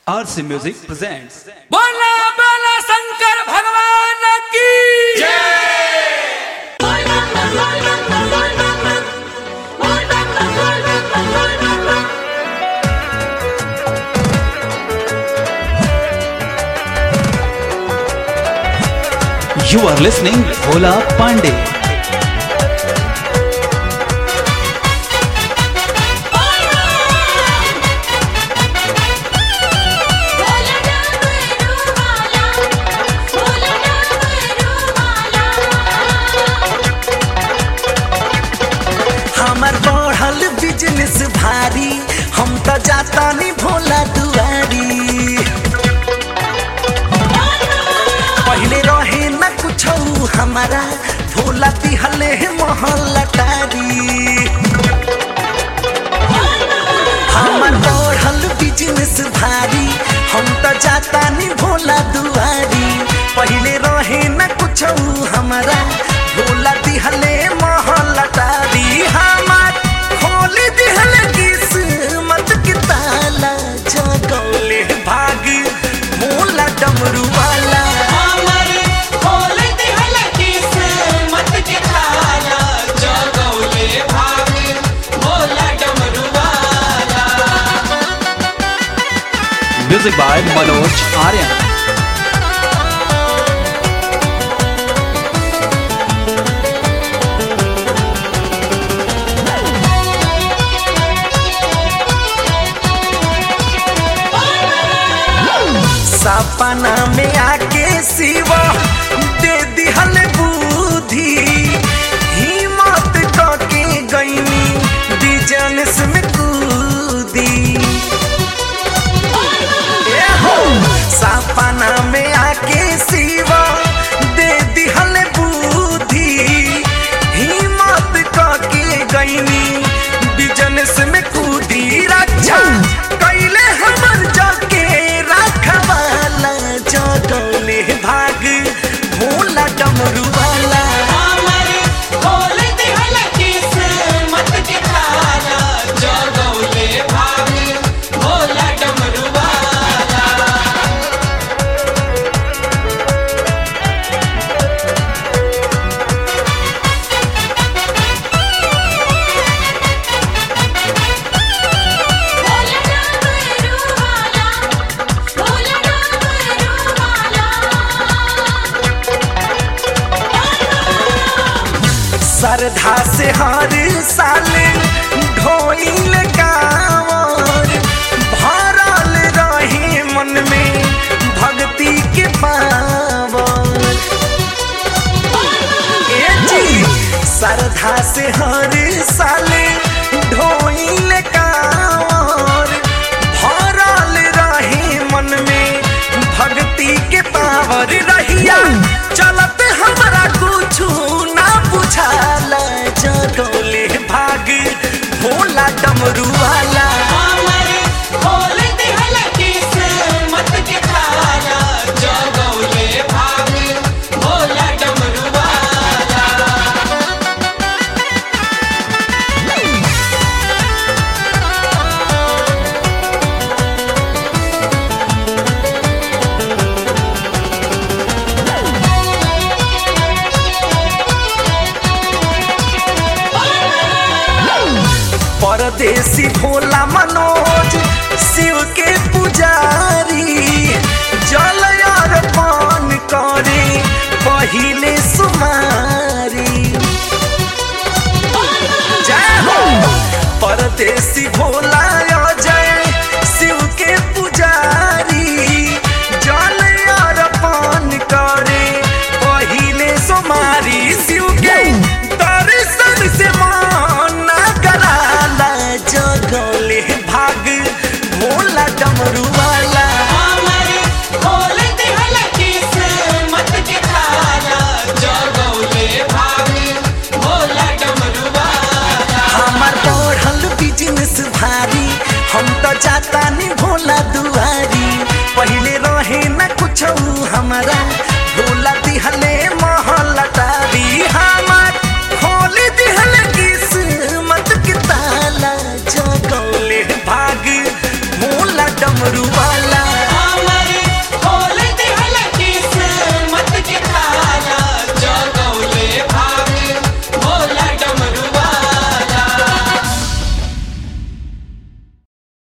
RC Music presents बोला बोला शंकर भगवान की You are listening Bhola Pandey. हमार बढ़ल बिजनेस भारी, हम तो जाता नहीं भोला दुआरी। पहले रहे न कुछ हमारा, भोला दिहले महल टारी। हमार बढ़ल बिजनेस भारी, हम तो जाता नहीं भोला दुआरी। पहले रहे न कुछ हमारा, भोला दिहले महल टारी। हमार खोल दिहले किस्मत के ताला, जगौले भाग भोला डमरू वाला। Music by Manoj Aryan. सपना में आके शिवा दे दिहल बुद्धि, हिम्मत करके गईनी बिजनेस में कूदी। सपना में आके शिवा दे दिहल बुद्धि, हिम्मत करके गईनी बिजनेस में कूदी। रक्षा कैले हमर जाके रखवाला, जगौले भाग भोला डमरू वाला। श्रद्धा से हर साल ढोइल कांवर, भरल रहे मन में भक्ति के पावर। श्रद्धा से हर साल ढोइल कांवर, भरल रहे मन में भक्ति के पावर। रहिया चलत हमरा कुछु ना बुझाला, जगौले भाग भोला डमरू वाला। परदेसी भोला मनोज शिव के पुजारी, जल अर्पण करे पहिले सुमारी। जय हो परदेसी भोला अजय शिव के पुजारी, जल अर्पण करे पहिले सुमारी। शिव के दर्शन से मन कराला, जगौले भाग भोला डमरू वाला। हमार बढ़ल बिजनेस भारी, हम तो जाता नहीं भोला दुआरी। पहले रहे न कुछ हमारा, भोला दिहले महल टारी। हमार खोल दिहले किस्मत के ताला, जगौले भाग भोला डमरू वाला।